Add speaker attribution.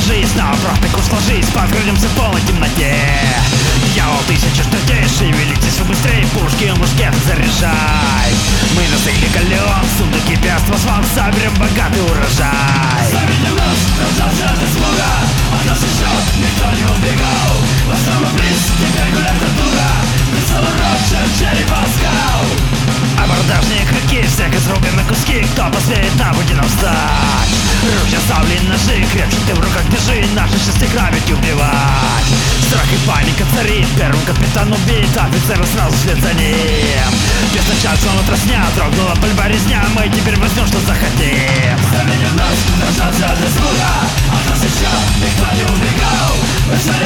Speaker 1: жизнь, на обратный курс ложись, подкрадемся в полной темноте. Дьявол, тысячи штатей, шевелитесь вы быстрее, пушки, мушкеты заряжай. Мы насыли колен, сундуки пяства с вам, соберем богатый урожай.
Speaker 2: Завидим нас, рождался от испуга, от нас еще никто не убегал. Вас самый близ, теперь гуляет культура, прицел уродчик, черепа скал.
Speaker 1: Абордажные игроки, всех изрубим на куски, кто посмеет на пути нам встать. Ружья, сабли, ножи, крепче ты в руках держи, наши счастье грабить и убивать. Страх и паника царит, первым капитан убит, офицеры сразу вслед за ним. Без начальства отрасня, дрогнула пальба резня, мы теперь возьмем, что захотим.
Speaker 2: Завидим нас, рождался от испуга, от нас еще никто не убегал.